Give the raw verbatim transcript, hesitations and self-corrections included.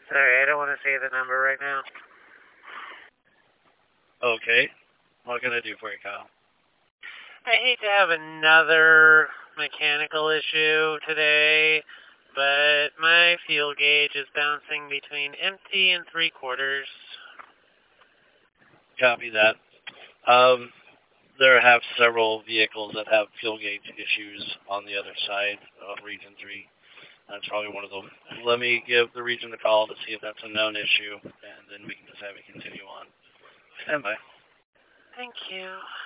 Sorry, I don't want to say the number right now. Okay. What can I do for you, Kyle? I hate to have another mechanical issue today, but my fuel gauge is bouncing between empty and three quarters. Copy that. Um, there have several vehicles that have fuel gauge issues on the other side of Region three. That's probably one of them. Let me give the region a call to see if that's a known issue, and then we can just have it continue on. Stand by. Thank you.